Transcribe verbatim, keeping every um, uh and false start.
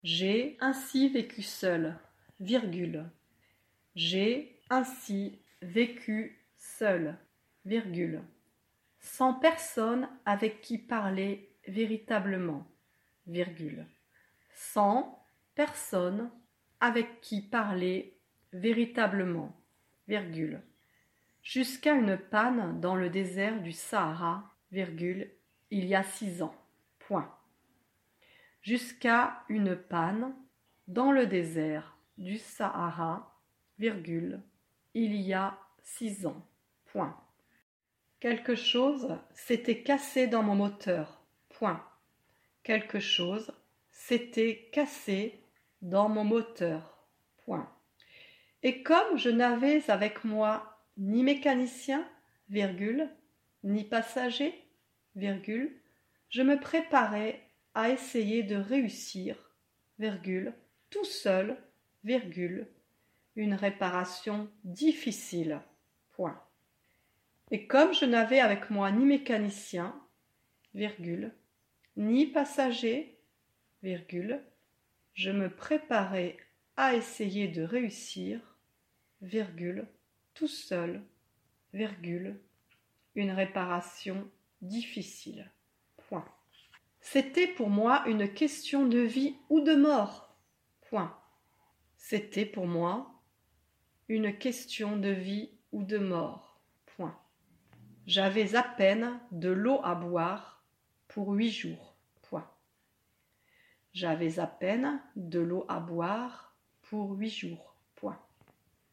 J'ai ainsi vécu seul, virgule. J'ai ainsi vécu seul, virgule. Sans personne avec qui parler véritablement, virgule. Sans personne avec qui parler véritablement, virgule. Jusqu'à une panne dans le désert du Sahara, virgule, il y a six ans, point. Jusqu'à une panne dans le désert du Sahara, virgule, il y a six ans, point. Quelque chose s'était cassé dans mon moteur, point. Quelque chose s'était cassé dans mon moteur, point. Et comme je n'avais avec moi ni mécanicien, virgule, ni passager, virgule, je me préparais à essayer de réussir, virgule, tout seul, virgule, une réparation difficile, point. Et comme je n'avais avec moi ni mécanicien, virgule, ni passager, virgule, je me préparais à essayer de réussir, virgule, tout seul, virgule, une réparation difficile, point. C'était pour moi une question de vie ou de mort, point. C'était pour moi une question de vie ou de mort, point. J'avais à peine de l'eau à boire pour huit jours, point. J'avais à peine de l'eau à boire pour huit jours.